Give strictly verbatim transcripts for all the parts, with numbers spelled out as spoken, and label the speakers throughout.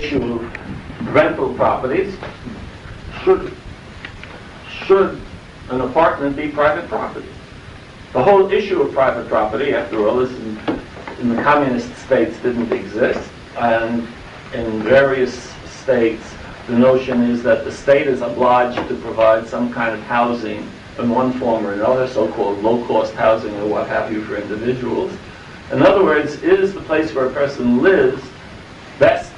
Speaker 1: issue of rental properties. Should, should an apartment be private property? The whole issue of private property, after all, is in, in the communist states didn't exist, and in various states the notion is that the state is obliged to provide some kind of housing in one form or another, so-called low-cost housing or what have you for individuals. In other words, is the place where a person lives best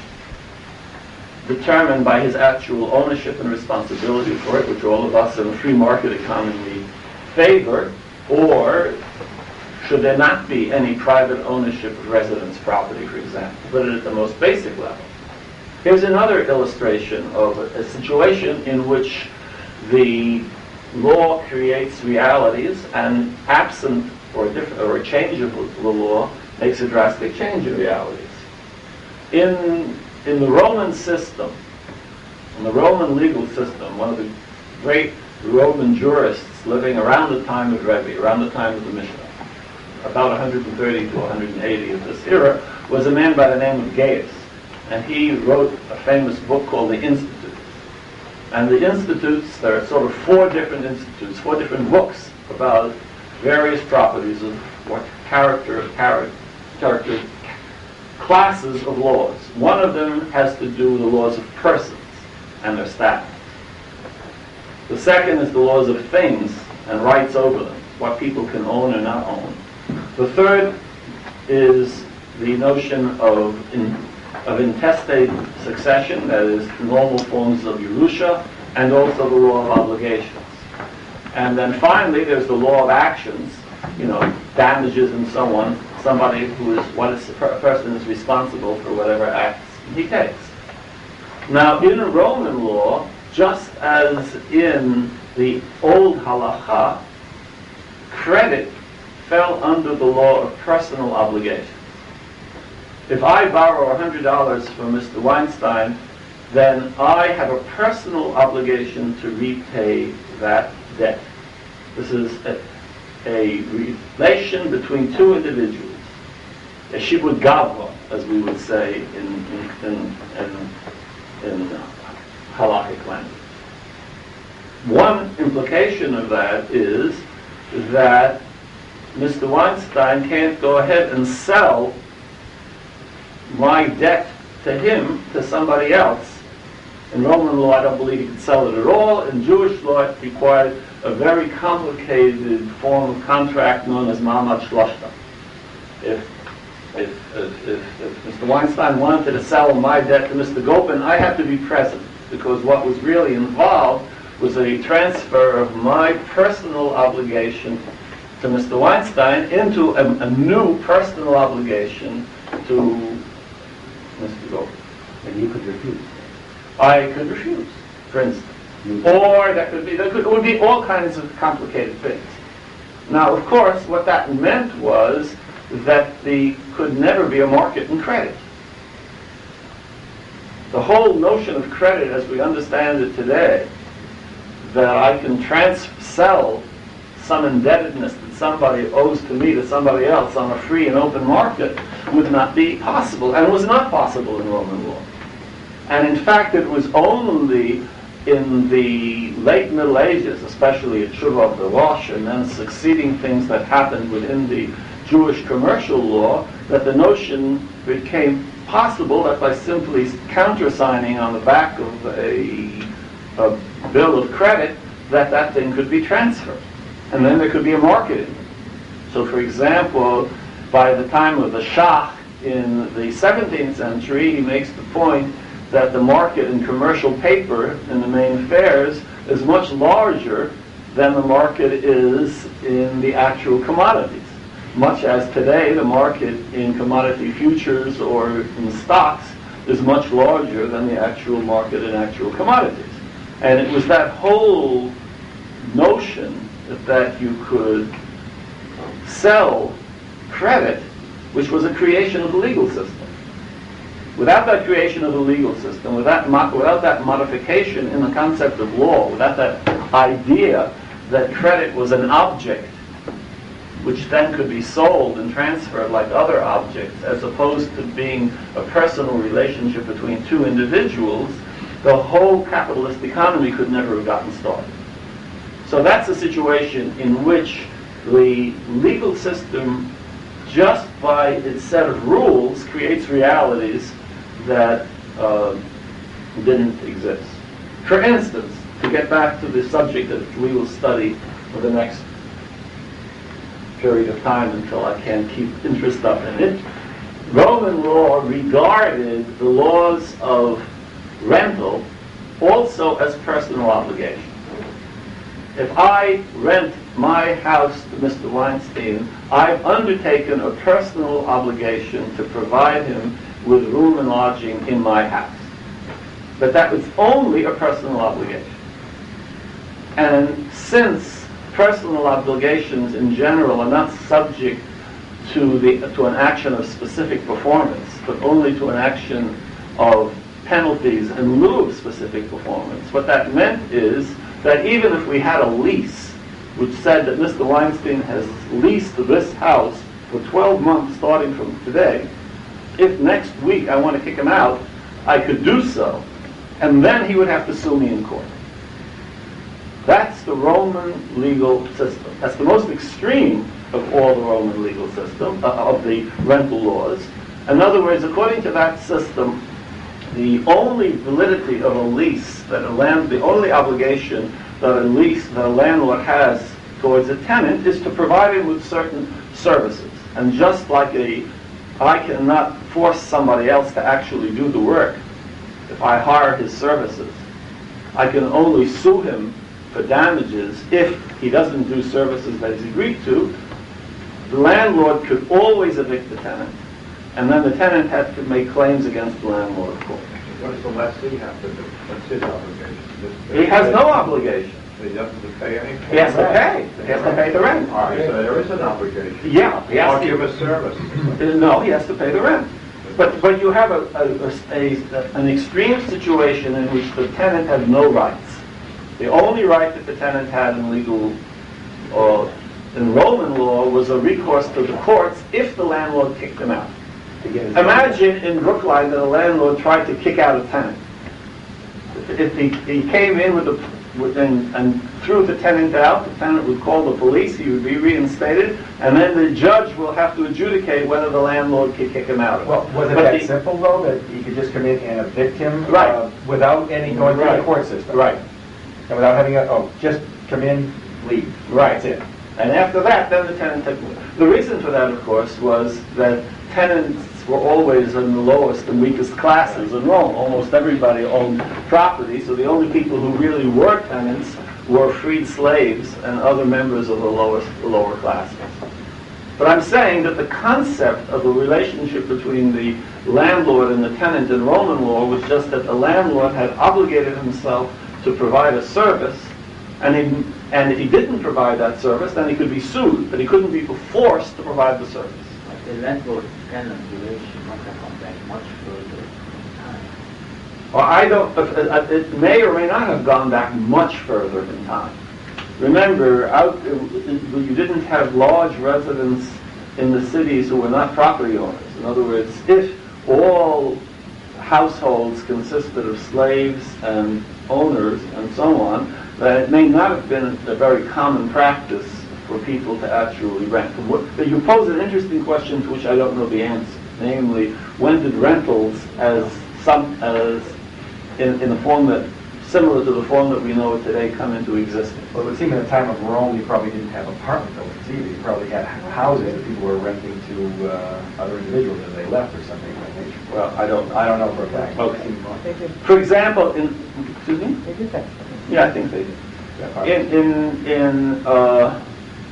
Speaker 1: determined by his actual ownership and responsibility for it, which all of us in a free market economy favor, or should there not be any private ownership of residence property, for example? Put it at the most basic level. Here's another illustration of a situation in which the law creates realities, and absent or different or a change of the law makes a drastic change in realities. In in the Roman system, in the Roman legal system, one of the great Roman jurists living around the time of Rebbe, around the time of the Mishnah, about one hundred thirty to one hundred eighty of this era, was a man by the name of Gaius. And he wrote a famous book called The Institutes. And the Institutes, there are sort of four different institutes, four different books about various properties of what character, character, character, classes of laws. One of them has to do with the laws of persons and their status. The second is the laws of things and rights over them, what people can own or not own. The third is the notion of in, of intestate succession, that is, normal forms of Yerusha, and also the law of obligations. And then finally, there's the law of actions, you know, damages and so on. Somebody who is, what is, a person is responsible for whatever acts he takes. Now, in Roman law, just as in the old halacha, credit fell under the law of personal obligations. If I borrow one hundred dollars from Mister Weinstein, then I have a personal obligation to repay that debt. This is a, a relation between two individuals, a shibud gavra, as we would say in in, in, in, in halakhic language. One implication of that is that Mister Weinstein can't go ahead and sell my debt to him to somebody else. In Roman law, I don't believe he could sell it at all. In Jewish law, it required a very complicated form of contract known as ma'amad shloshta. If, if, if, if, if Mister Weinstein wanted to sell my debt to Mister Gopin, I had to be present, because what was really involved was a transfer of my personal obligation to Mister Weinstein into a, a new personal obligation to Mister Gopin.
Speaker 2: And you could refuse.
Speaker 1: I could refuse, for instance. Or that could be, there could, it would be all kinds of complicated things. Now, of course, what that meant was that there could never be a market in credit. The whole notion of credit as we understand it today, that I can trans sell some indebtedness that somebody owes to me to somebody else on a free and open market, would not be possible, and was not possible in Roman law. And in fact, it was only in the late Middle Ages, especially at Shuvah of the Rosh, and then succeeding things that happened within the Jewish commercial law, that the notion became possible that by simply countersigning on the back of a, a bill of credit, that that thing could be transferred. And then there could be a market in it. So for example, by the time of the Shah in the seventeenth century, he makes the point that the market in commercial paper in the main fairs is much larger than the market is in the actual commodities. Much as today the market in commodity futures or in stocks is much larger than the actual market in actual commodities. And it was that whole notion that, that you could sell credit, which was a creation of the legal system. Without that creation of the legal system, without, without that modification in the concept of law, without that idea that credit was an object which then could be sold and transferred like other objects, as opposed to being a personal relationship between two individuals, the whole capitalist economy could never have gotten started. So that's a situation in which the legal system, just by its set of rules, creates realities that uh, didn't exist. For instance, to get back to the subject that we will study for the next period of time until I can't keep interest up in it, Roman law regarded the laws of rental also as personal obligation. If I rent my house to Mister Weinstein, I've undertaken a personal obligation to provide him with room and lodging in my house. But that was only a personal obligation. And since personal obligations in general are not subject to the to an action of specific performance, but only to an action of penalties in lieu of specific performance, what that meant is that even if we had a lease which said that Mister Weinstein has leased this house for twelve months starting from today, if next week I want to kick him out, I could do so, and then he would have to sue me in court. That's the Roman legal system. That's the most extreme of all the Roman legal system, uh, of the rental laws. In other words, according to that system, the only validity of a lease that a land, the only obligation that a lease that a landlord has towards a tenant is to provide him with certain services. And just like a, I cannot force somebody else to actually do the work if I hire his services. I can only sue him for damages if he doesn't do services that he's agreed to. The landlord could always evict the tenant, and then the tenant had to make claims against the landlord, of course.
Speaker 2: What does the lessee have to do? What's his obligation?
Speaker 1: He has no obligation.
Speaker 2: He doesn't have to pay anything?
Speaker 1: He has to pay. He has to pay the rent.
Speaker 2: All right, so there is an obligation.
Speaker 1: Yeah, he has
Speaker 2: Or
Speaker 1: to
Speaker 2: give a service.
Speaker 1: Uh, No, he has to pay the rent. But but you have a, a, a, a an extreme situation in which the tenant had no rights. The only right that the tenant had in legal or in Roman law was a recourse to the courts if the landlord kicked him out. Imagine in Brookline that a landlord tried to kick out a tenant. If he, he came in with a with, and, and threw the tenant out, the tenant would call the police, he would be reinstated, and then the judge will have to adjudicate whether the landlord could kick him out.
Speaker 3: Well, was it
Speaker 1: But
Speaker 3: that
Speaker 1: the-
Speaker 3: simple, though, that he could just come in and evict him?
Speaker 1: Right.
Speaker 3: uh, Without any going through
Speaker 1: Right.
Speaker 3: the court system?
Speaker 1: Right.
Speaker 3: And without having a, oh, just come in, leave?
Speaker 1: Right.
Speaker 3: That's it?
Speaker 1: And after that, then the tenant took. The reason for that, of course, was that tenants were always in the lowest and weakest classes in Rome. Almost everybody owned property, so the only people who really were tenants were freed slaves and other members of the lowest, the lower classes. But I'm saying that the concept of the relationship between the landlord and the tenant in Roman law was just that the landlord had obligated himself to provide a service, and he, and if he didn't provide that service, then he could be sued, but he couldn't be forced to provide the service.
Speaker 4: But the landlord-tenant relation must have gone back much further in time.
Speaker 1: Well, I don't, uh, it may or may not have gone back much further in time. Remember, out, you didn't have large residents in the cities who were not property owners. In other words, if all households consisted of slaves and owners and so on, then it may not have been a very common practice for people to actually rent. What, you pose an interesting question to which I don't know the answer. Namely, when did rentals, as some as in, in the form that similar to the form that we know it today, come into existence?
Speaker 3: Well, it would seem in the time of Rome, you probably didn't have apartment buildings either. You probably had houses that people were renting to uh, other individuals as they left or something of that nature.
Speaker 1: Well, I don't.
Speaker 3: I don't know for a fact.
Speaker 1: Okay. For example, in excuse me.
Speaker 4: They did that.
Speaker 1: Yeah, I think they did.
Speaker 3: Yeah,
Speaker 1: In in in uh,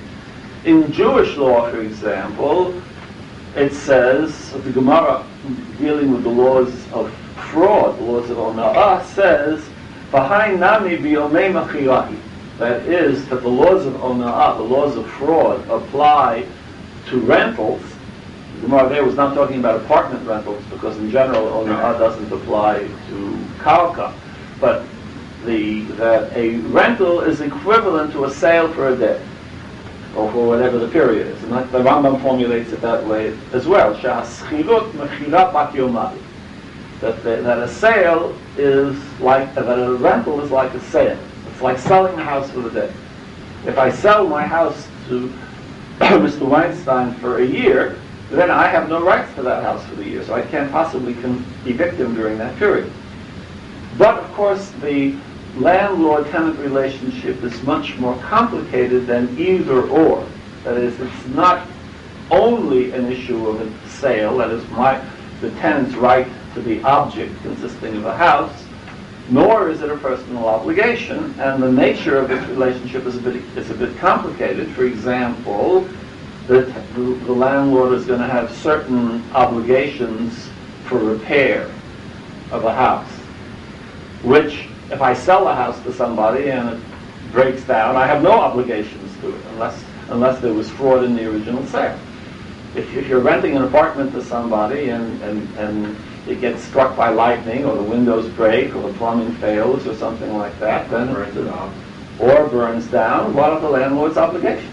Speaker 1: in Jewish law, for example, it says the Gemara dealing with the laws of fraud, the laws of ona'ah, says behind nami biyomei machirahi. That is that the laws of ona'ah, the laws of fraud, apply to rentals. The Gemara there was not talking about apartment rentals because in general ona'ah doesn't apply to karka, but the that a rental is equivalent to a sale for a day. or for whatever the period is. And that, the Rambam formulates it that way as well. Sha'aschilut mechira bat yomai. That, the, that a sale is like, that a rental is like a sale. It's like selling a house for the day. If I sell my house to Mister Weinstein for a year, then I have no rights to that house for the year, so I can't possibly con- evict him during that period. But of course, the landlord-tenant relationship is much more complicated than either or. That is, it's not only an issue of a sale, that is, my, the tenant's right to the object consisting of a house, nor is it a personal obligation, and the nature of its relationship is a bit, is a bit complicated. For example, the, the, the landlord is going to have certain obligations for repair of a house, which if I sell a house to somebody and it breaks down, I have no obligations to it unless unless there was fraud in the original sale. If, if you're renting an apartment to somebody and, and, and it gets struck by lightning, or the windows break, or the plumbing fails, or something like that, then
Speaker 2: Burns it down.
Speaker 1: or burns down, what are the landlord's obligations?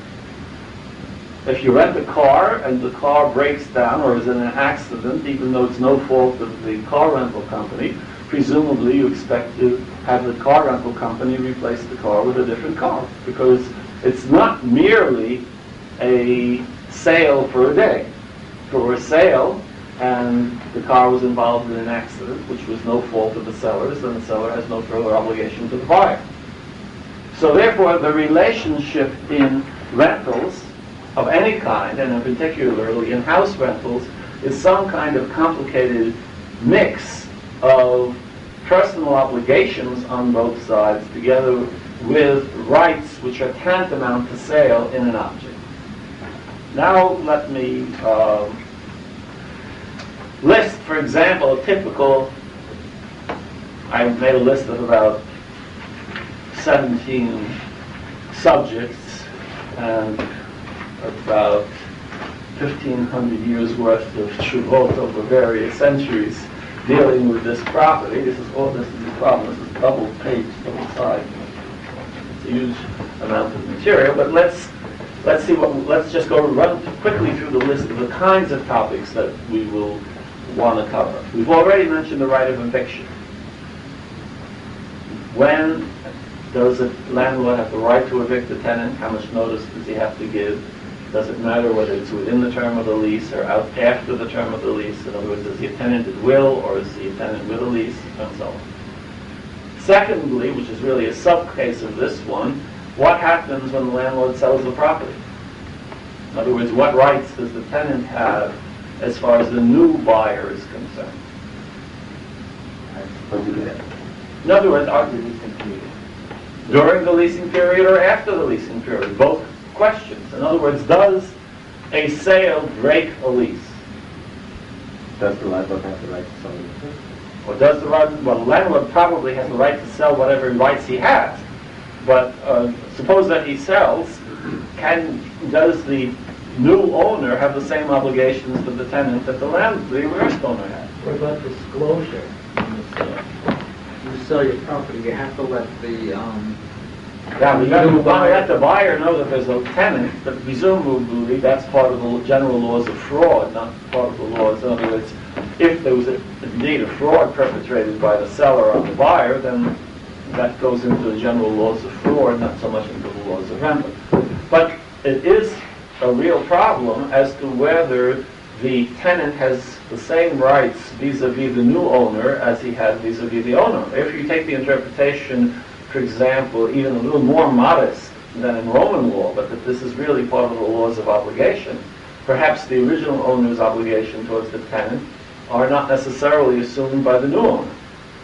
Speaker 1: If you rent a car and the car breaks down or is in an accident, even though it's no fault of the car rental company, presumably you expect to have the car rental company replace the car with a different car, because it's not merely a sale for a day. If it were a sale and the car was involved in an accident, which was no fault of the seller's, then the seller has no further obligation to the buyer. So therefore, the relationship in rentals of any kind, and particularly in house rentals, is some kind of complicated mix of personal obligations on both sides together with rights which are tantamount to sale in an object. Now let me um, list, for example, a typical, I made a list of about seventeen subjects and about fifteen hundred years worth of shuvot over various centuries dealing with this property. This is all, this is the problem. This is double page, double side. It's a huge amount of material, but let's let's see what, let's just go run quickly through the list of the kinds of topics that we will want to cover. We've already mentioned the right of eviction. When does a landlord have the right to evict the tenant? How much notice does he have to give? Does it matter whether it's within the term of the lease or out after the term of the lease? In other words, is he a tenant at will, or is he a tenant with a lease, and so on. Secondly, which is really a sub-case of this one, what happens when the landlord sells the property? In other words, what rights does the tenant have as far as the new buyer is concerned? In other words, are during the leasing period or after the leasing period? Both questions. In other words, does a sale break a lease?
Speaker 3: Does the landlord have the right to sell it?
Speaker 1: Or does the well, the landlord probably has the right to sell whatever rights he has. But uh, suppose that he sells, can does the new owner have the same obligations to the tenant that the land the first owner had?
Speaker 4: What about disclosure in the sale? You sell your property, you have to let the, um...
Speaker 1: Yeah, we got to let the buyer know that there's a tenant, but presumably that's part of the general laws of fraud, not part of the laws. In other words, if there was a, indeed a fraud perpetrated by the seller on the buyer, then that goes into the general laws of fraud, not so much into the laws of rental. But it is a real problem as to whether the tenant has the same rights vis-a-vis the new owner as he has vis-a-vis the owner. If you take the interpretation, for example, even a little more modest than in Roman law, but that this is really part of the laws of obligation, perhaps the original owner's obligation towards the tenant are not necessarily assumed by the new owner.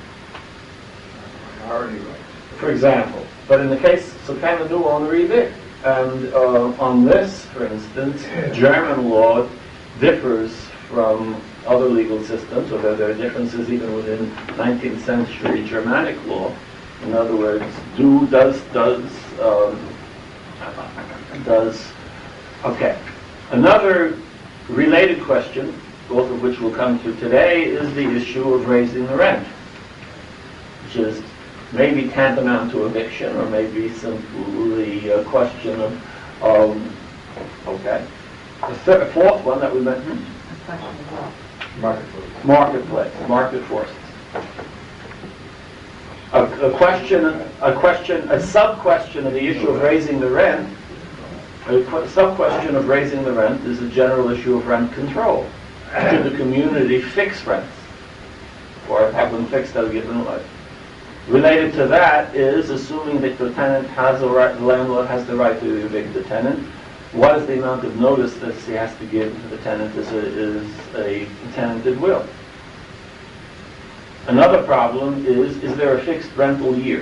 Speaker 2: Minority rights.
Speaker 1: For example. But in the case, so can the new owner evict? And uh, on this, for instance, German law differs from other legal systems, or there are differences even within nineteenth century Germanic law. In other words, do, does, does, um, does, okay. Another related question, both of which we'll come to today, is the issue of raising the rent, which is maybe tantamount to eviction, or maybe simply a question of Um, okay. The third, fourth one that we mentioned,
Speaker 3: Marketplace.
Speaker 1: marketplace, market forces. A, a question, a question, a sub-question of the issue of raising the rent, a qu- sub-question of raising the rent is a general issue of rent control. Should the community fix rents or have them fixed at a given rate? Related to that is assuming that the tenant has the right, the landlord has the right to evict the tenant. What is the amount of notice that he has to give to the tenant is a, is a tenanted will? Another problem is, is there a fixed rental year?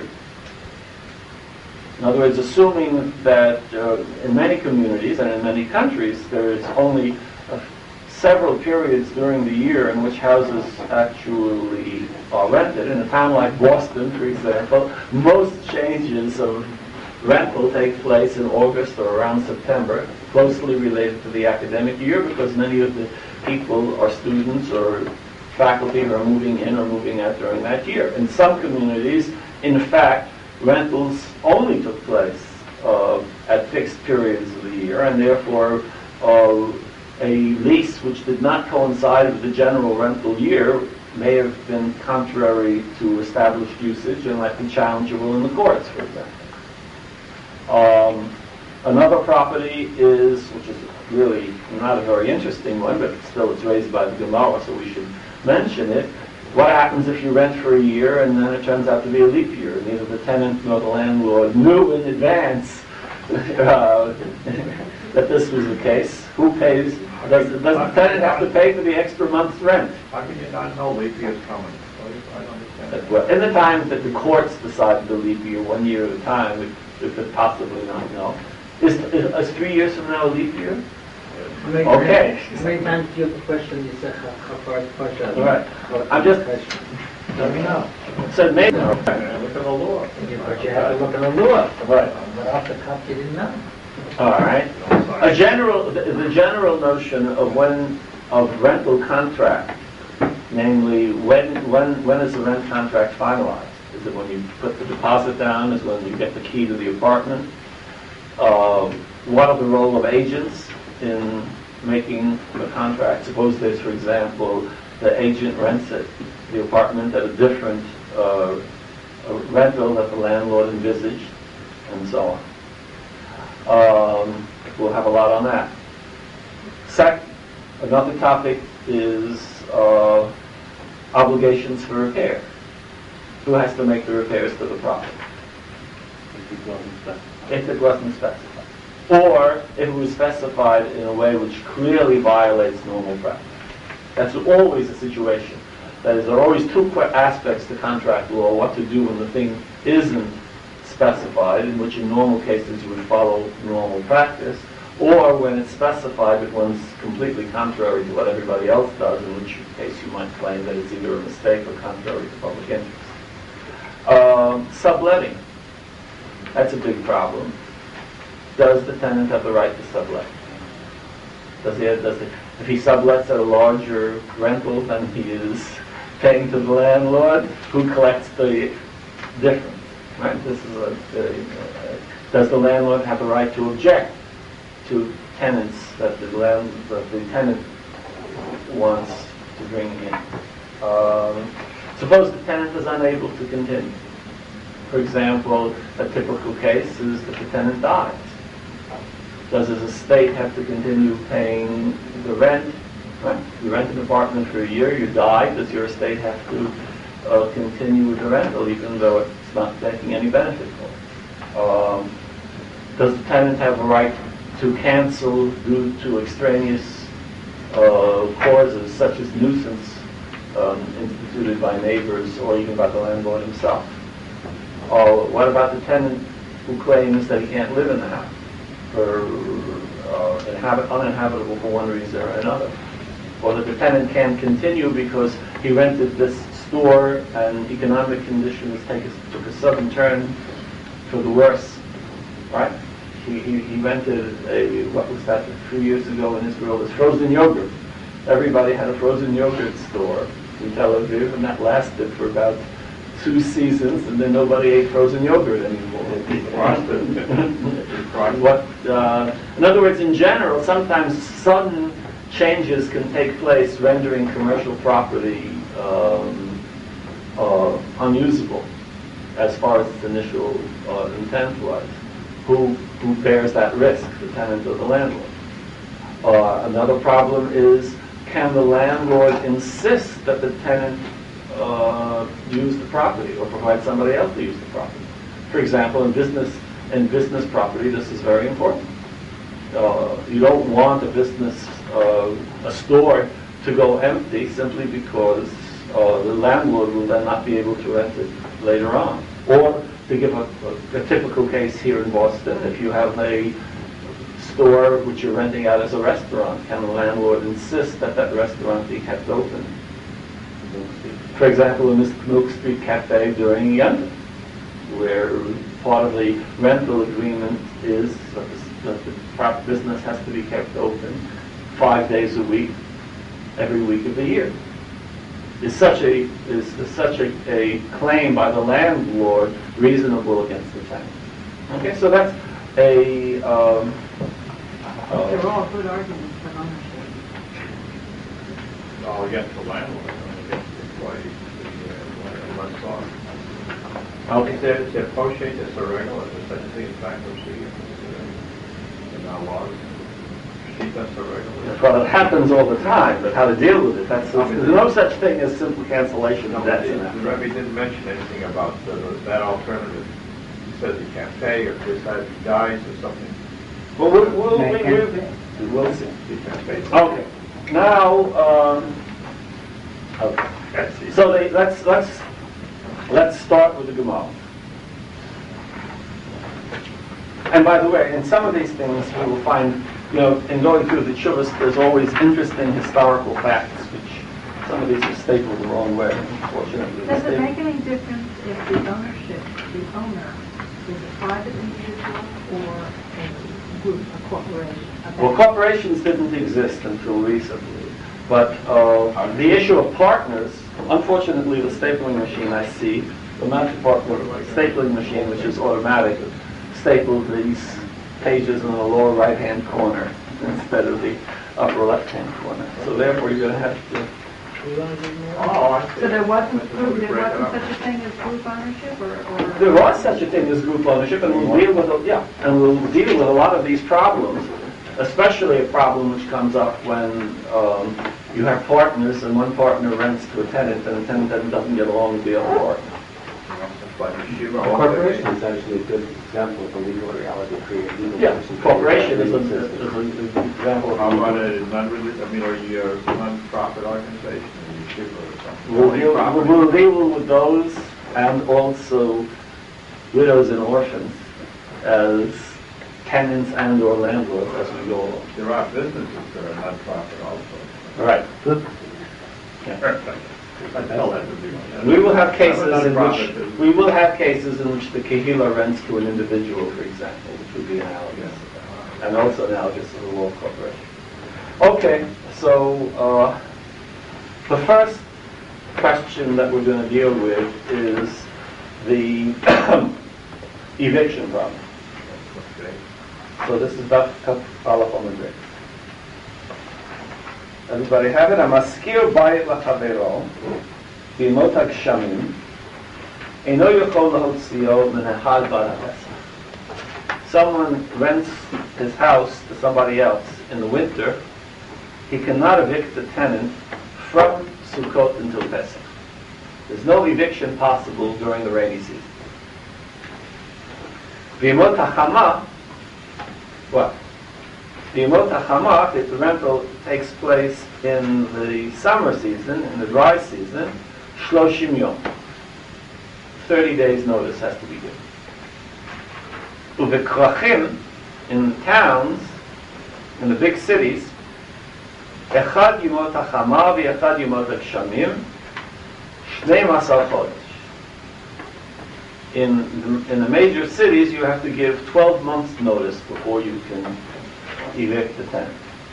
Speaker 1: In other words, assuming that uh, in many communities and in many countries there is only a several periods during the year in which houses actually are rented. In a town like Boston, for example, most changes of rental take place in August or around September, closely related to the academic year, because many of the people are students or faculty who are moving in or moving out during that year. In some communities, in fact, rentals only took place uh, at fixed periods of the year, and therefore uh, a lease which did not coincide with the general rental year may have been contrary to established usage and might be challengeable in the courts, for example. Um, another property is, which is really not a very interesting one, but still it's raised by the Gemara, so we should mention it. What happens if you rent for a year and then it turns out to be a leap year? Neither the tenant nor the landlord knew in advance uh, that this was the case. Who pays? Does, does the tenant have to pay for the extra month's rent?
Speaker 2: How can you not know leap year's coming? I don't understand.
Speaker 1: Well, in the time that the courts decided the leap year, one year at a time, we we could possibly not know. Is, is, is three years from now a leap year? Okay.
Speaker 4: How many times do you have the question, you said, how, how far is the question?
Speaker 1: All right. I'm just-
Speaker 2: Let me know.
Speaker 1: So maybe.
Speaker 2: Look at the law.
Speaker 4: Yeah, but you have to look at the law.
Speaker 1: Right.
Speaker 4: But off the cuff, you didn't know.
Speaker 1: All right. A general, the, the general notion of when, of rental contract, namely, when, when, when is the rent contract finalized? Is it when you put the deposit down? Is it when you get the key to the apartment? Uh, what are the role of agents in making the contract? Suppose there's, for example, the agent rents it, the apartment at a different uh, a rental that the landlord envisaged, and so on. Um, we'll have a lot on that. Second, another topic is uh, obligations for repair. Who has to make the repairs to the property? If it wasn't specified. Or if it was specified in a way which clearly violates normal practice. That's always a situation. That is, there are always two qu- aspects to contract law, what to do when the thing isn't specified, in which in normal cases you would follow normal practice, or when it's specified but one's completely contrary to what everybody else does, in which case you might claim that it's either a mistake or contrary to public interest. Um, subletting. That's a big problem. Does the tenant have the right to sublet? Does he, does he, if he sublets at a larger rental than he is paying to the landlord, who collects the difference? Right? This is a, a, a, does the landlord have the right to object to tenants that the land that the tenant wants to bring in? Um, suppose the tenant is unable to continue. For example, a typical case is that the tenant dies. Does his estate have to continue paying the rent? Right? You rent an apartment for a year, you die, does your estate have to uh, continue with the rental even though it's not taking any benefit for it? Um, does the tenant have a right to cancel due to extraneous uh, causes such as nuisance um, instituted by neighbors or even by the landlord himself? Or what about the tenant who claims that he can't live in the house for uh, inhabit- uninhabitable for one reason or another? Or that the tenant can't continue because he rented this store and economic conditions take a, took a sudden turn for the worse, right? He, he, he rented a, what was that, a few years ago in Israel, this frozen yogurt. Everybody had a frozen yogurt store in Tel Aviv, and that lasted for about two seasons, and then nobody ate frozen yogurt anymore.
Speaker 2: Right.
Speaker 1: What, uh, in other words, in general, sometimes sudden changes can take place, rendering commercial property um, uh, unusable as far as its initial uh, intent was. Who, who bears that risk, the tenant or the landlord? Uh, another problem is, can the landlord insist that the tenant uh, use the property or provide somebody else to use the property? For example, in business, in business property, this is very important. Uh, you don't want a business, uh, a store to go empty simply because uh, the landlord will then not be able to rent it later on. Or, to give a, a, a typical case here in Boston, if you have a store which you're renting out as a restaurant, can the landlord insist that that restaurant be kept open? For example, in this Milk Street Cafe during Yontif, where part of the rental agreement is that the, that the prop business has to be kept open five days a week, every week of the year. Is such a is, is such a, a claim by the landlord reasonable against the tenant? Okay, so that's a. Um, uh,
Speaker 5: They're all good arguments for ownership.
Speaker 2: All against the landlord, and against the employee, the lessor.
Speaker 1: Okay.
Speaker 2: Is there, is there poche that's irregular, is there such a thing as bankruptcy in our laws? Sheet that's irregular?
Speaker 1: Well, it happens all the time, but how to deal with it, that's, there's no such thing as simple cancellation of debts in
Speaker 2: The
Speaker 1: that.
Speaker 2: Rebbe didn't mention anything about the, that alternative. He said you can't pay, or if this guy dies or something.
Speaker 1: Well, we'll, we'll, we, we, we'll see.
Speaker 2: You can't pay.
Speaker 1: Okay. Now, um, okay. So they, let's, let's, let's start with the Gemara. And by the way, in some of these things we will find, you know, in going through the Chuvas, there's always interesting historical facts, which some of these are stapled the wrong way, unfortunately.
Speaker 5: Does it make any difference if the ownership, the owner, is a private individual or a group, a corporation? a bank?
Speaker 1: Well, corporations didn't exist until recently, but uh, the issue of partners, unfortunately the stapling machine I see, the Magic Partner stapling machine, which is automatic, stapled these pages in the lower right-hand corner instead of the upper left-hand corner. So therefore you're going to have to...
Speaker 2: Oh, I see.
Speaker 5: So there wasn't,
Speaker 2: That's
Speaker 5: group-
Speaker 2: what we
Speaker 5: there
Speaker 2: break it
Speaker 5: wasn't
Speaker 2: up.
Speaker 5: such a thing as group ownership or? or-
Speaker 1: There was such a thing as group ownership, and we'll deal with, a- yeah, and we'll deal with a lot of these problems, especially a problem which comes up when um, you have partners and one partner rents to a tenant and the tenant then doesn't get along with the other partner.
Speaker 2: But the Shiva
Speaker 3: A
Speaker 2: also-
Speaker 3: corporation is actually a good example of a legal reality created legal.
Speaker 1: Yeah,
Speaker 3: person.
Speaker 1: corporation is a- is a- is an example of...
Speaker 2: How about a non-religious, I mean, are you a non-profit organization, or you Shiva or something?
Speaker 1: We'll deal, we'll deal with those and also widows and orphans as tenants and or landlords as we go along.
Speaker 2: There are businesses that are non-profit also.
Speaker 1: All right.
Speaker 2: I tell that to be.
Speaker 1: We will have cases
Speaker 2: I'm a
Speaker 1: in
Speaker 2: non-profit
Speaker 1: which,
Speaker 2: business.
Speaker 1: we will have cases in which the kahila rents to an individual, for example, which would be analogous. And also analogous to the law of corporation. Okay, so uh, the first question that we're going to deal with is the eviction problem.
Speaker 2: Okay.
Speaker 1: So this is Daf Kaf Aleph Amud Beit. Everybody have it? Amaskir bayit lachavero b'imot hagshamim eino yachol lahotzio min ha'hal bar ha'pesach. Someone rents his house to somebody else in the winter. He cannot evict the tenant from Sukkot until Pesach. There's no eviction possible during the rainy season. B'imot hachama, what? B'imot hachama, if the rental takes place in the summer season, in the dry season, shloshim yom. thirty days notice has to be given. Uvekrachim, in the towns, in the big cities, echad yimot hachama v'echad yimot hagshamim, shnei masar chodesh. In the, in the major cities, you have to give twelve months notice before you can evict the tenant.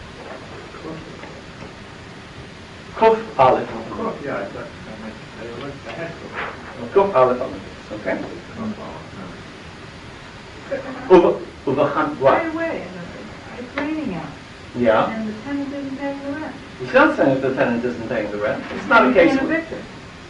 Speaker 1: Kuf Aleph.
Speaker 2: Oh, yeah, I thought, I meant, I like the heck of
Speaker 1: Kuf Aleph. Okay.
Speaker 2: it.
Speaker 1: Uva- Uvachan, what?
Speaker 5: Right away, and it's raining out,
Speaker 1: Yeah.
Speaker 5: and the tenant isn't paying the rent.
Speaker 1: It's not saying if the tenant isn't paying the rent. It's not a
Speaker 5: You
Speaker 1: case
Speaker 5: can't
Speaker 1: where,
Speaker 5: evict it.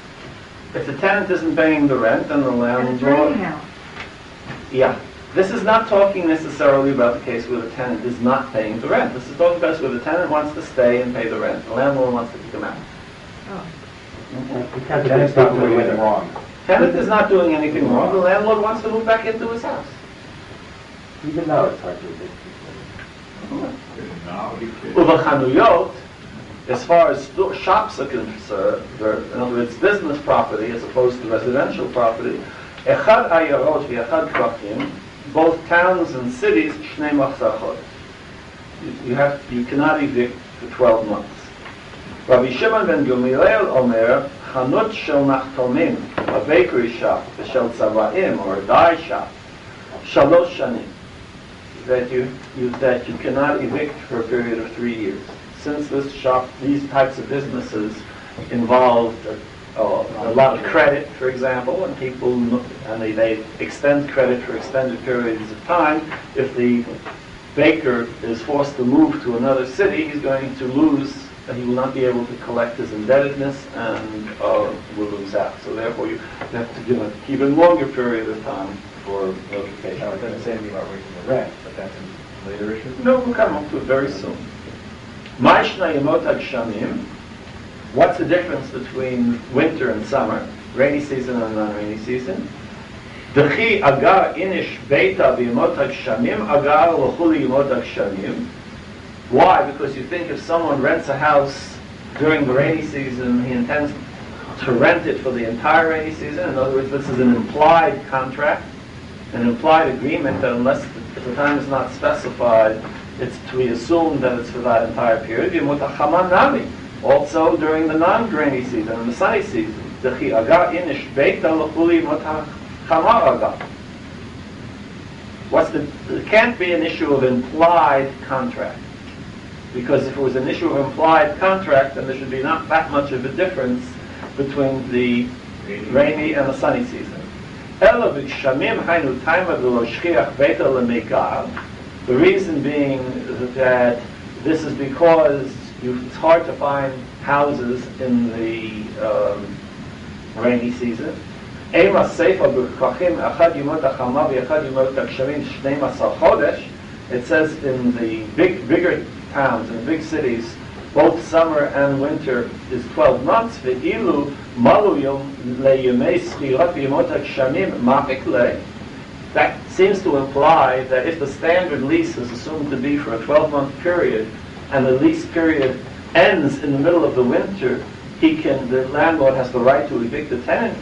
Speaker 1: if the tenant isn't paying the rent, then the
Speaker 5: And it's
Speaker 1: landlord...
Speaker 5: raining out.
Speaker 1: Yeah. This is not talking necessarily about the case where the tenant is not paying the rent. This is talking about where the tenant wants to stay and pay the rent. The landlord wants to kick him out.
Speaker 5: Oh.
Speaker 3: The tenant's not doing anything wrong.
Speaker 1: Tenant is not doing anything wrong. The landlord wants to move back into his house.
Speaker 3: Even though it's hard to evict people.
Speaker 2: Now he can.
Speaker 1: Uvachanuyot, as far as sto- shops are concerned, in other words, business property as opposed to residential property, echad ayarot v'echad kvakim, both towns and cities, shnei machzor chodesh. You- You have, you cannot evict for twelve months. Rabbi Shimon ben Gamliel Omer, chanut shel nachtomim, a bakery shop, a shel tzavaim, or a dye shop, shalosh shanim, that you, you that you cannot evict for a period of three years. Since this shop, these types of businesses involve a, a, a lot of credit, for example, and people and they, they extend credit for extended periods of time. If the baker is forced to move to another city, he's going to lose. He will not be able to collect his indebtedness and uh, will lose out. So therefore, you have to give an even longer period of time for notification.
Speaker 3: Now, it doesn't say anything about raising the rent, but that's a later issue.
Speaker 1: No, we'll come up to it very soon. Ma'ishna yemot hagshamim. What's the difference between winter and summer, rainy season and non-rainy season? Dechi agar inish beita b'yemot hagshamim, agar l'chuli yemot hagshamim. Why? Because you think if someone rents a house during the rainy season, he intends to rent it for the entire rainy season. In other words, this is an implied contract, an implied agreement that unless the, if the time is not specified, it's to be assumed that it's for that entire period. Also during the non-rainy season and the sunny season. What's the, there can't be an issue of implied contract. Because if it was an issue of implied contract, then there should be not that much of a difference between the rainy and the sunny season. The reason being that this is because you, it's hard to find houses in the um, rainy season. It says in the big, bigger towns and big cities, both summer and winter is twelve months. That seems to imply that if the standard lease is assumed to be for a twelve-month period, and the lease period ends in the middle of the winter, he can, the landlord has the right to evict the tenant.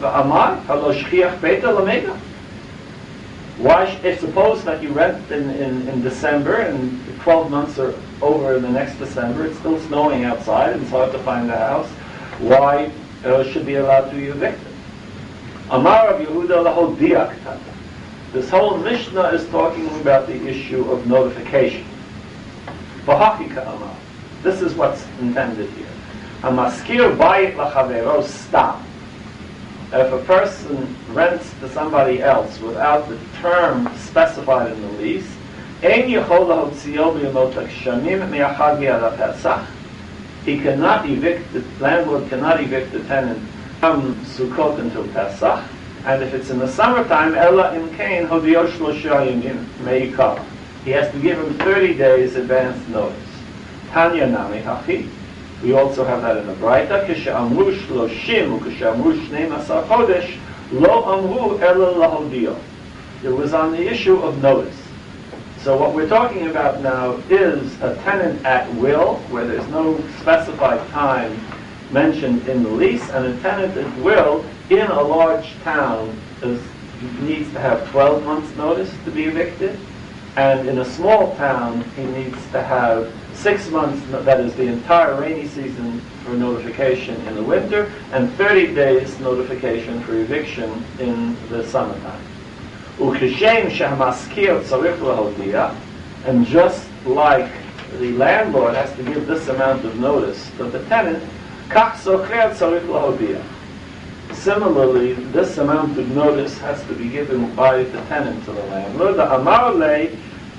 Speaker 1: Why, if suppose that you rent in, in, in December and the twelve months are over in the next December, it's still snowing outside and it's hard to find the house, why uh, should be allowed to be evicted? Amar Rav Yehuda lahol diakta. This whole Mishnah is talking about the issue of notification. V'hachika amar. This is what's intended here. Amaskir bayit lachavero stam. If a person rents to somebody else without the term specified in the lease, ein yachol lahotzio b'yemot hagshamim mi'achad v'yad ha'pesach. He cannot evict, the landlord cannot evict the tenant from Sukkot until Pesach, and if it's in the summertime, ella im kain hodiyot shlosha yamim meikar. He has to give him thirty days advance notice. Tanya nami hachi. We also have that in the Braita. Kishamru shloshim ukishamru shnei masar chodesh lo amru ella lahodio. It was on the issue of notice. So what we're talking about now is a tenant at will, where there's no specified time mentioned in the lease, and a tenant at will in a large town is, needs to have twelve months notice to be evicted, and in a small town he needs to have six months, that is the entire rainy season, for notification in the winter, and thirty days notification for eviction in the summertime. Ukishem shehamaskir tzarich lahodia, and just like the landlord has to give this amount of notice to the tenant, kach socher tzarich lahodia. Similarly, this amount of notice has to be given by the tenant to the landlord. The amar lei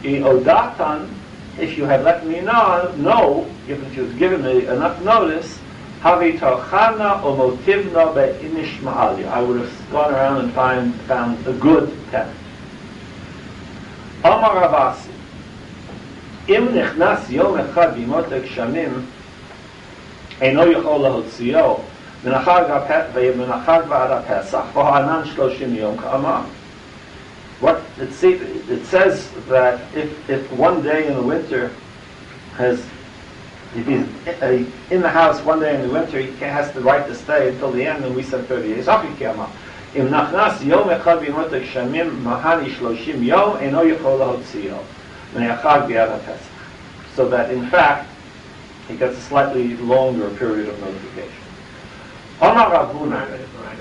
Speaker 1: Odatan, if you had let me know, know, if you had given me enough notice, Havi Torchana or Motivna Be'inish Ma'ali. I would have gone around and find, found a good tenant. Omar Ravasi, Im Nechnas Yom Echad Bimotek Shamim, Eino Yochol Lahotziyo, Menachag V'ad HaPesach, V'ha'anan Shloshim Yom Ka'amar. What it, see, it says that if, if one day in the winter has, if he's in the house one day in the winter, he has the right to stay until the end, and we said thirty days. Im nachnas yom echad b'motek shamim mahani shloshim yom eno yachol lahotziyo me'achag b'yad HaPesach. So that in fact he gets a slightly longer period of notification. Omar Rav Huna.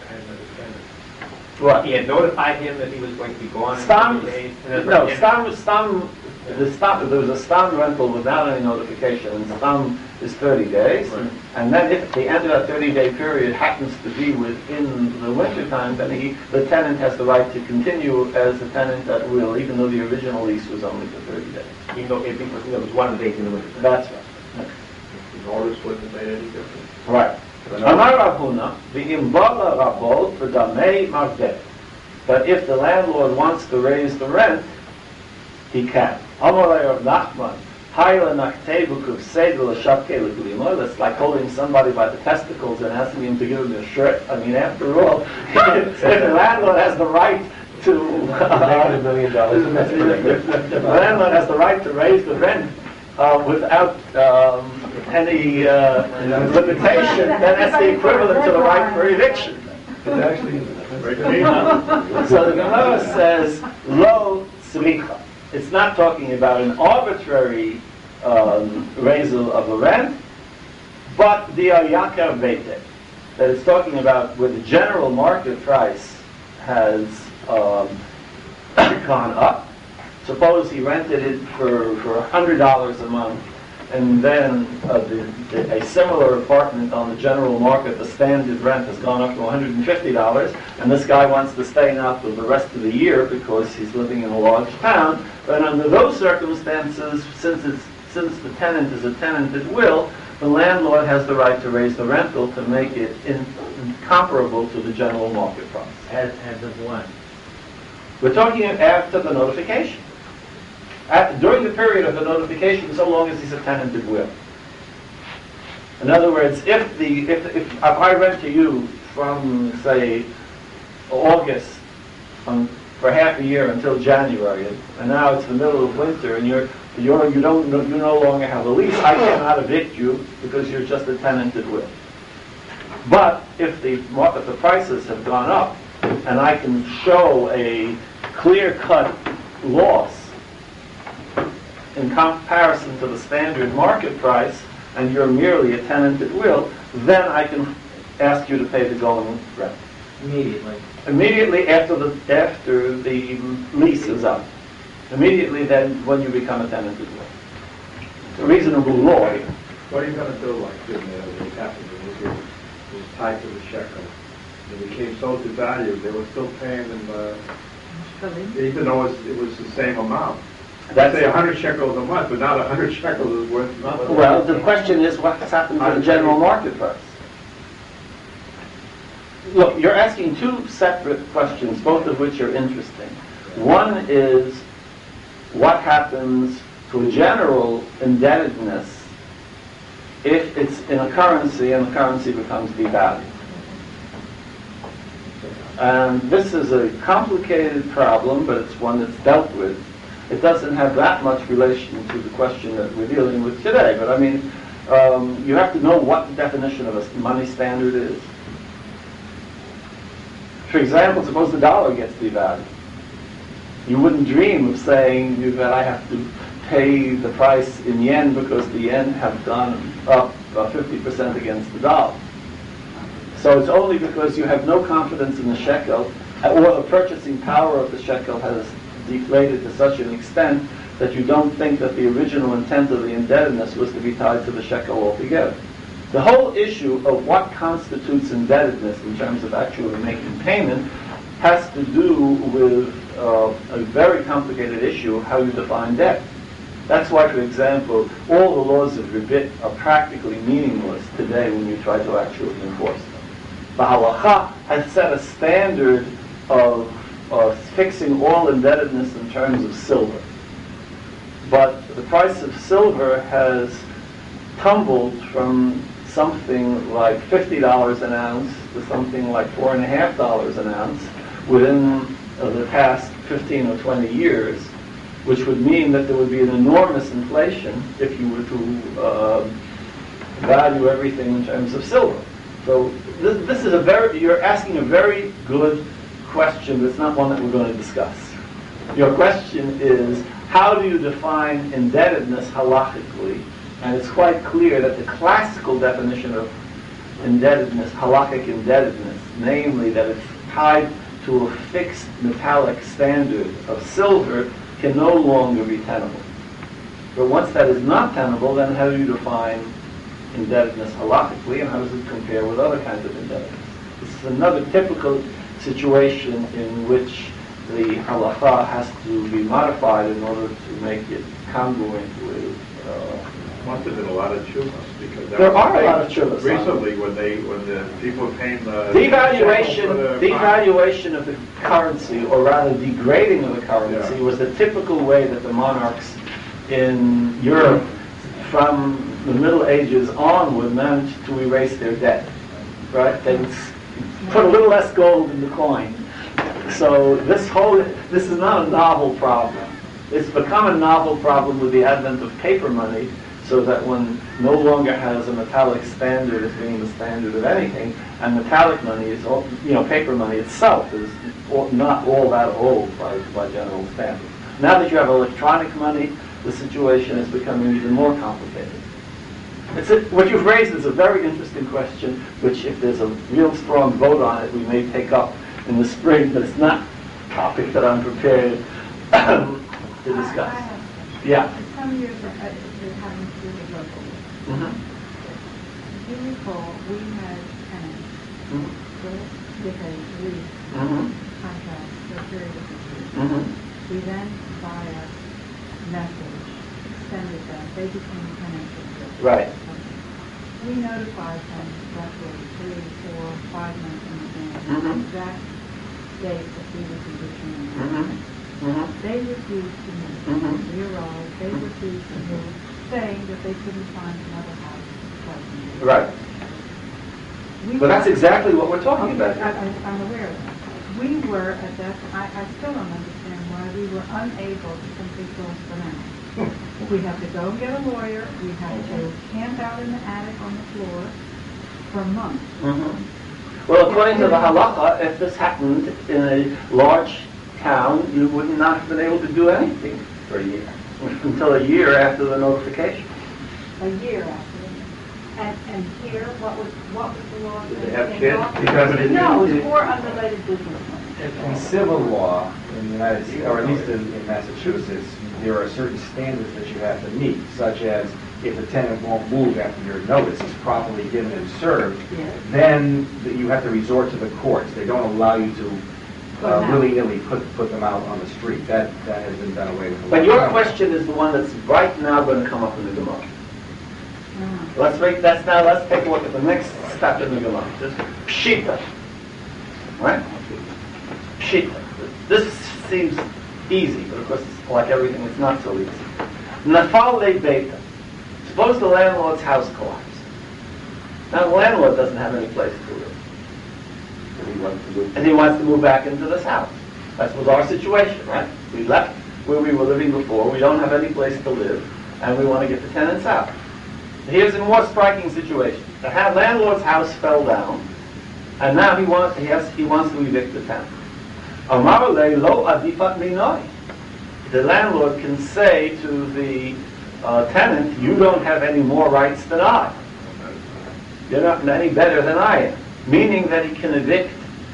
Speaker 1: What?
Speaker 6: He had notified him that he was going to be gone in
Speaker 1: Stam,
Speaker 6: thirty days. and
Speaker 1: no,
Speaker 6: then-
Speaker 1: Stam, Stam, the Stam, there was a Stam rental without any notification, and Stam is thirty days,
Speaker 6: Right.
Speaker 1: and then if the end of that thirty-day period happens to be within the winter time, then he, the tenant has the right to continue as a tenant at will, even though the original lease was only for thirty days.
Speaker 6: Even though it was, it was one of the days in the winter.
Speaker 1: That's right.
Speaker 2: The notice wouldn't have made any difference.
Speaker 1: Right. Amar Rav Huna, v'imbala rabot v'damei mavdeh. But if the landlord wants to raise the rent, he can. Amalei Rav Nachman, hayla nachtevu kuvsedu l'shavkei l'glima. That's like holding somebody by the testicles and asking him to give him a shirt. I mean, after all, if the landlord has the right to,
Speaker 3: Negative a million dollars.
Speaker 1: the landlord has the right to raise the rent uh, without um, any uh, limitation, then that's the equivalent to the right for eviction.
Speaker 3: It's actually,
Speaker 1: So the Gemara says, lo tzricha. It's not talking about an arbitrary um, raisal of a rent, but the yakar bete. That it's talking about where the general market price has um, gone up. Suppose he rented it for for one hundred dollars a month, and then uh, the, the, a similar apartment on the general market, the standard rent has gone up to one hundred fifty dollars, and this guy wants to stay now for the rest of the year because he's living in a large town. But under those circumstances, since it's, since the tenant is a tenant at will, the landlord has the right to raise the rental to make it in, comparable to the general market price.
Speaker 4: As, as of what?
Speaker 1: We're talking after the notification. At, during the period of the notification, so long as he's a tenant at will. In other words, if the if, if, if I rent to you from say August um, for half a year until January, and now it's the middle of winter, and you're you're you don't you no longer have a lease, I cannot evict you because you're just a tenant at will. But if the if the prices have gone up, and I can show a clear-cut loss in comparison to the standard market price, and you're merely a tenant at will, then I can ask you to pay the going rent.
Speaker 4: Immediately.
Speaker 1: Immediately after the after the lease is up. Immediately then when you become a tenant at will. It's a reasonable law.
Speaker 2: What are you going to do like in the, what happened in this year? It was tied to the shekel. It became so devalued, they were still paying them, uh, even though it was, it was the same amount.
Speaker 1: That's
Speaker 2: Say a hundred shekels a month, but now a hundred shekels is worth nothing.
Speaker 1: Well, the question is what's happened to the general market price? Look, you're asking two separate questions, both of which are interesting. One is what happens to a general indebtedness if it's in a currency and the currency becomes devalued. And this is a complicated problem, but it's one that's dealt with. It doesn't have that much relation to the question that we're dealing with today, but I mean, um, you have to know what the definition of a money standard is. For example, suppose the dollar gets devalued. You wouldn't dream of saying that I have to pay the price in yen because the yen have gone up about fifty percent against the dollar. So it's only because you have no confidence in the shekel, or the purchasing power of the shekel has deflated to such an extent that you don't think that the original intent of the indebtedness was to be tied to the shekel altogether. The whole issue of what constitutes indebtedness in terms of actually making payment has to do with uh, a very complicated issue how you define debt. That's why, for example, all the laws of Ribbit are practically meaningless today when you try to actually enforce them. The halacha has set a standard of uh, fixing all indebtedness in terms of silver. But the price of silver has tumbled from something like fifty dollars an ounce to something like four and a half dollars an ounce within uh, the past fifteen or twenty years, which would mean that there would be an enormous inflation if you were to uh, value everything in terms of silver. So this, this is a very, you're asking a very good question, but it's not one that we're going to discuss. Your question is, how do you define indebtedness halachically? And it's quite clear that the classical definition of indebtedness, halakhic indebtedness, namely that it's tied to a fixed metallic standard of silver, can no longer be tenable. But once that is not tenable, then how do you define indebtedness halakhically, and how does it compare with other kinds of indebtedness? This is another typical situation in which the halakha has to be modified in order to make it congruent with. Uh,
Speaker 2: Must have been a lot of chuvas because that
Speaker 1: there
Speaker 2: was
Speaker 1: are a
Speaker 2: big
Speaker 1: lot of chuvas.
Speaker 2: recently when they when the people were paying the
Speaker 1: Devaluation,
Speaker 2: for the-
Speaker 1: devaluation of the currency, or rather degrading of the currency,
Speaker 2: Yeah.
Speaker 1: was the typical way that the monarchs in Europe from the Middle Ages onward managed to erase their debt. Right? They would s- put a little less gold in the coin. So this whole, this is not a novel problem. It's become a novel problem with the advent of paper money, so that one no longer has a metallic standard as being the standard of anything, and metallic money is, all, you know, paper money itself is all, not all that old by, by general standards. Now that you have electronic money, the situation is becoming even more complicated. It's a, what you've raised is a very interesting question, which if there's a real strong vote on it, we may take up in the spring, but it's not a topic that I'm prepared to discuss.
Speaker 5: I- I have-
Speaker 1: Yeah.
Speaker 5: Some years uh, they're having to do with local.
Speaker 1: Mhm.
Speaker 5: If you recall, we had tenants
Speaker 1: Mhm.
Speaker 5: with a lease
Speaker 1: Mhm.
Speaker 5: contract for a period of years.
Speaker 1: Mhm.
Speaker 5: We then, via message, extended that. They became tenants of the
Speaker 1: Right.
Speaker 5: company. We notified them roughly three, four, five months in advance,
Speaker 1: Mhm.
Speaker 5: the exact date that we would be returning.
Speaker 1: Mhm. Mhm.
Speaker 5: They refused to move.
Speaker 1: Mhm.
Speaker 5: We arrived, they refused to move, saying that they couldn't find another house to plug in.
Speaker 1: Right.
Speaker 5: We
Speaker 1: But that's
Speaker 5: were-
Speaker 1: exactly what we're talking about
Speaker 5: Okay, I-
Speaker 1: here.
Speaker 5: I- I'm aware of that. We were at that, I, I still don't understand why we were unable to simply close them out. We had to go and get a lawyer, we had to camp out in the attic on the floor for months.
Speaker 1: Mhm. Well, according to the halacha, if this happened in a large town, you would not have been able to do anything for a year, until a year after the notification.
Speaker 5: A year after. And, and here, what was, what was the law?
Speaker 2: Did they have
Speaker 5: that
Speaker 2: kids?
Speaker 5: came off?
Speaker 2: Because it-
Speaker 5: No, it was for unrelated business.
Speaker 3: In civil law in the United States, or at least in, in Massachusetts, there are certain standards that you have to meet, such as if the tenant won't move after your notice is properly given and served,
Speaker 5: Yes.
Speaker 3: then th- you have to resort to the courts. They don't allow you to
Speaker 5: Put them
Speaker 3: uh,
Speaker 5: out.
Speaker 3: willy-nilly put, put them out on the street. That, that has been done away with. a
Speaker 1: But
Speaker 3: long
Speaker 1: your
Speaker 3: time.
Speaker 1: question is the one that's right now going to come up in the Gemara.
Speaker 5: Uh-huh.
Speaker 1: Let's make that's now. Let's take a look at the next step in the Gemara. Just pshita, right? Pshita. This seems easy, but of course, it's like everything, it's not so easy. Nafale beta. Suppose the landlord's house collapsed. Now the landlord doesn't have any place to live, and he wants to move, and he wants to move back into this house. That was our situation, right? We left where we were living before. We don't have any place to live, and we want to get the tenants out. Here's a more striking situation. The ha- landlord's house fell down, and now he wants he has he wants to evict the tenant. Amar le lo adifat minoi. The landlord can say to the uh, tenant, "You don't have any more rights than I. You're not any better than I am." Meaning that he can evict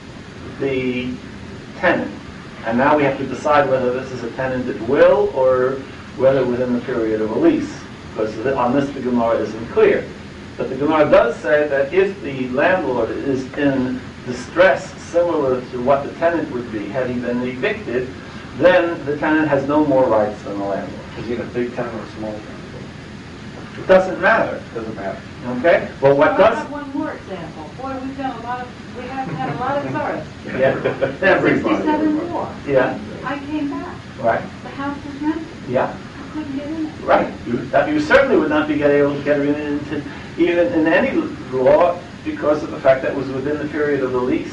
Speaker 1: the tenant. And now we have to decide whether this is a tenant at will or whether within the period of a lease. Because on this the Gemara isn't clear. But the Gemara does say that if the landlord is in distress similar to what the tenant would be had he been evicted, then the tenant has no more rights than the landlord.
Speaker 3: Is he a big tenant or a small tenant?
Speaker 1: It doesn't matter,
Speaker 3: Doesn't matter.
Speaker 1: okay? But what
Speaker 5: I
Speaker 1: does...
Speaker 5: have one more example. Boy, we've done a lot of, we have had a lot of tourists.
Speaker 1: Yeah, everybody.
Speaker 5: Sixty-seven more.
Speaker 1: Yeah,
Speaker 5: I came back.
Speaker 1: right,
Speaker 5: The house was rented.
Speaker 1: yeah.
Speaker 5: I couldn't get in it.
Speaker 1: Right. You, that you certainly would not be get able to get it into even in any law because of the fact that it was within the period of the lease.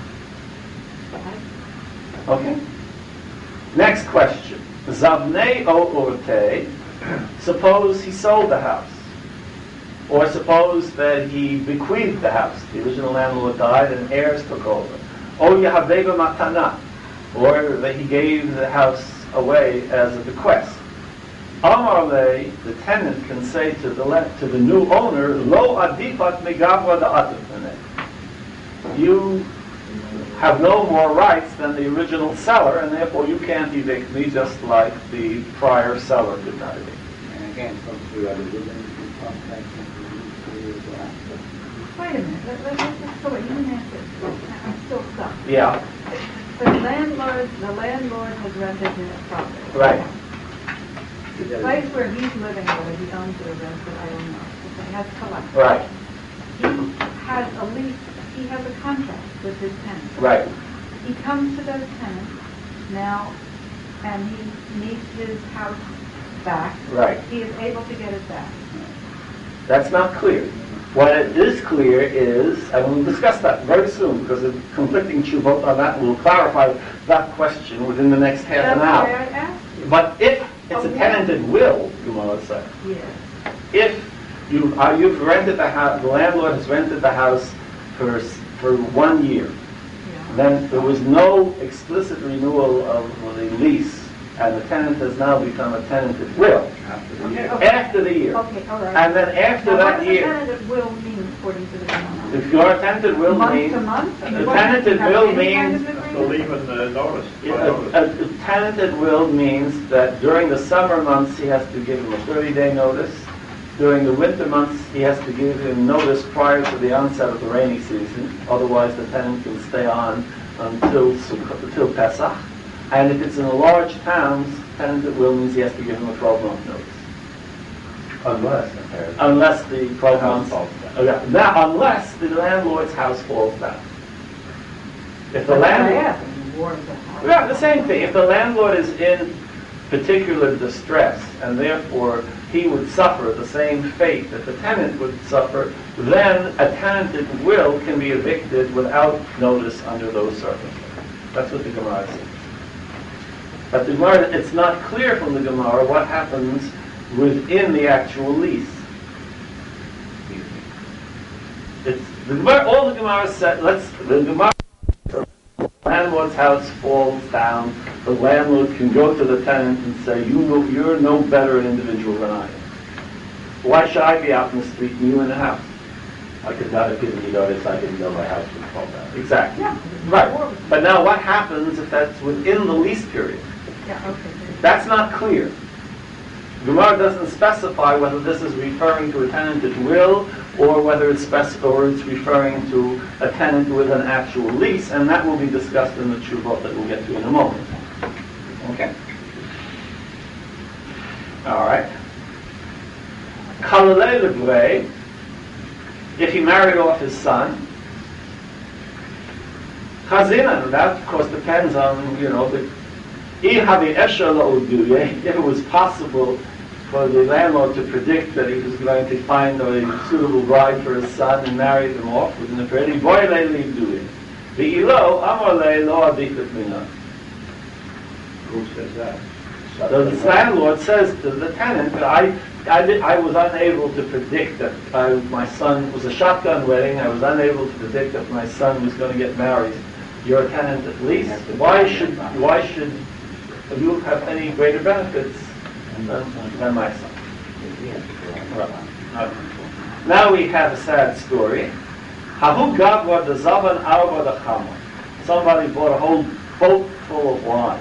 Speaker 1: Okay. Next question. Zavnei o urte. Suppose he sold the house. Or suppose that he bequeathed the house. The original landlord died and heirs took over. O yahaveva matana. Or that he gave the house away as a bequest. Amar le, the tenant can say to the le- to the new owner, Lo adifat megavra da'atif. You have no more rights than the original seller, and therefore you can't evict me just like the prior seller did not evict.
Speaker 4: And again, come through other buildings, contact.
Speaker 5: Wait a minute, let, let, let's just go, you didn't answer. I'm still stuck.
Speaker 1: Yeah,
Speaker 5: The landlord, the landlord has rented his property.
Speaker 1: right,
Speaker 5: The place where he's living, whether he owns it or rents it, I don't know. He has collected.
Speaker 1: right,
Speaker 5: He has a lease, he has a contract with his tenant.
Speaker 1: right,
Speaker 5: He comes to those tenants now, and he needs his house back.
Speaker 1: right.
Speaker 5: He is able to get it back.
Speaker 1: That's not clear. What it is clear is, and we'll discuss that very soon, because the conflicting shuvot on that will clarify that question within the next half
Speaker 5: That's
Speaker 1: an
Speaker 5: why
Speaker 1: hour.
Speaker 5: I asked you.
Speaker 1: But if it's a
Speaker 5: Oh, yeah.
Speaker 1: tenanted will, Gemara says,
Speaker 5: Yes.
Speaker 1: if you uh, you've rented the house, the landlord has rented the house for s- for one year,
Speaker 5: Yeah.
Speaker 1: then there was no explicit renewal of the lease, and the tenant has now become a tenanted will
Speaker 5: Okay, okay.
Speaker 1: after the year.
Speaker 5: Okay, all right.
Speaker 1: And then after
Speaker 5: Now,
Speaker 1: that
Speaker 5: what does a
Speaker 1: year,
Speaker 5: tenanted will mean according to the Gemara?
Speaker 1: if your tenanted will
Speaker 5: Month
Speaker 1: means
Speaker 5: to month? I mean,
Speaker 1: the
Speaker 5: what,
Speaker 1: tenanted
Speaker 5: have
Speaker 1: will
Speaker 5: any kind
Speaker 1: means
Speaker 5: of agreement?
Speaker 2: Believe in the notice. by
Speaker 1: A,
Speaker 2: notice.
Speaker 1: a- a tenanted will means that during the summer months, he has to give him a thirty-day notice. During the winter months, he has to give him notice prior to the onset of the rainy season. Otherwise, the tenant can stay on until, Sukkot- until Pesach. And if it's in a large town, tenanted will means he has to give him a twelve-month notice.
Speaker 3: Unless,
Speaker 1: Unless the twelve months...
Speaker 3: falls
Speaker 1: Oh, yeah. Now, unless the landlord's house falls down. If the
Speaker 5: That's what I
Speaker 1: landlord...
Speaker 5: asked. You warned the house.
Speaker 1: Yeah, the same thing. If the landlord is in particular distress, and therefore he would suffer the same fate that the tenant would suffer, then a tenanted will can be evicted without notice under those circumstances. That's what the Gemara says. But the Gemara, it's not clear from the Gemara what happens within the actual lease. It's, the Gemara, all the Gemara said, let's, the Gemara, the landlord's house falls down, the landlord can go to the tenant and say, you know, you're no better an individual than I am. Why should I be out in the street and you in the house?
Speaker 6: I could not have given you notice, I didn't know my house would fall down.
Speaker 1: Exactly.
Speaker 5: Yeah.
Speaker 1: Right. But now what happens if that's within the lease period?
Speaker 5: Yeah, okay. good.
Speaker 1: That's not clear. Gemara doesn't specify whether this is referring to a tenanted will or whether it's spec- or it's referring to a tenant with an actual lease, and that will be discussed in the Tshuvot that we'll get to in a moment. Okay? All right. Kalalei Levrei, if he married off his son, Chazinan, that of course depends on, you know, the if it was possible for the landlord to predict that he was going to find a suitable bride for his son and marry them off within the period, the ilo amale lo adikut mina.
Speaker 2: Who says that?
Speaker 1: The landlord says to the tenant that I, I, did, I was unable to predict that I, my son it was a shotgun wedding. I was unable to predict that my son was going to get married. You're a tenant at least. Why should why should you have any greater benefits than, than my son? Right. Now we have a sad story. Hahu gavra the zavan arba the chama. Somebody bought a whole boat full of wine.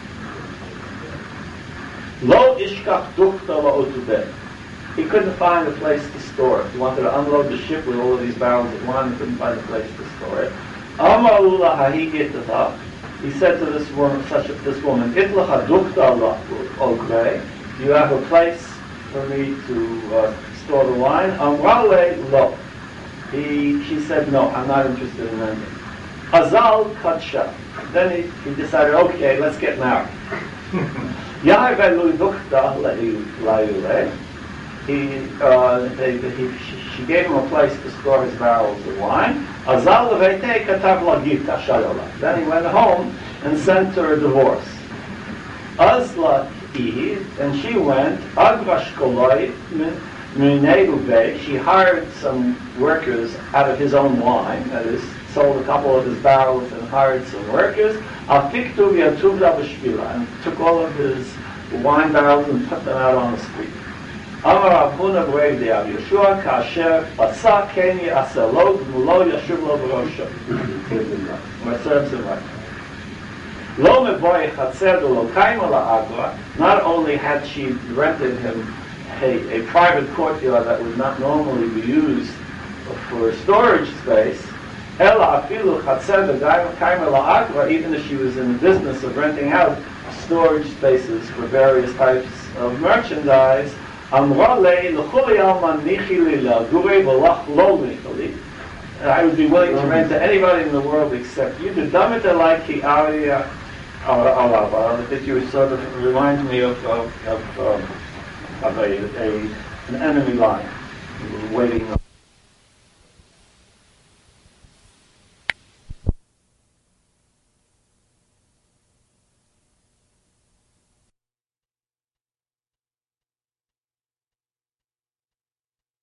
Speaker 1: Lo ishkach duchta lo otubeh. He couldn't find a place to store it. He wanted to unload the ship with all of these barrels of wine. He couldn't find a place to store it. Amaru lahahi gitava. he said to this woman, such a, this woman, "Itlacha dukta ogre, do you have a place for me to uh, store the wine?" Amrale lo. He, she said, "No, I'm not interested in renting." Azal kadsha. Then he, he decided, okay, let's get married. Yahavelu dukta layule. He, uh, they, he, she, she gave him a place to store his barrels of wine. Azal leveite katav lagita shalola. Then he went home and sent her a divorce. Azla ihi, and she went. Agrash koloi minei ube. She hired some workers out of his own wine. That is, sold a couple of his barrels and hired some workers. Afiktu v'yatuvda b'shvila, and took all of his wine barrels and put them out on the street. Amar Abuna b'Rev De'av Yeshua kasher basa keni aselo v'lo yashuv lo b'rosho. Or serves him right. Lo mevoy chatzer lo kaima la'agla. Not only had she rented him a, a private courtyard that would not normally be used for storage space, ela afilu chatzer kaima la'agla, even if she was in the business of renting out storage spaces for various types of merchandise, Amra le l'chuli alman nichi li la'gurei v'lach lo nichali. I would be willing to rent to anybody in the world except you. The damit alai ki aria alava. That you sort of remind me of of, of, um, of a, a an enemy line waiting.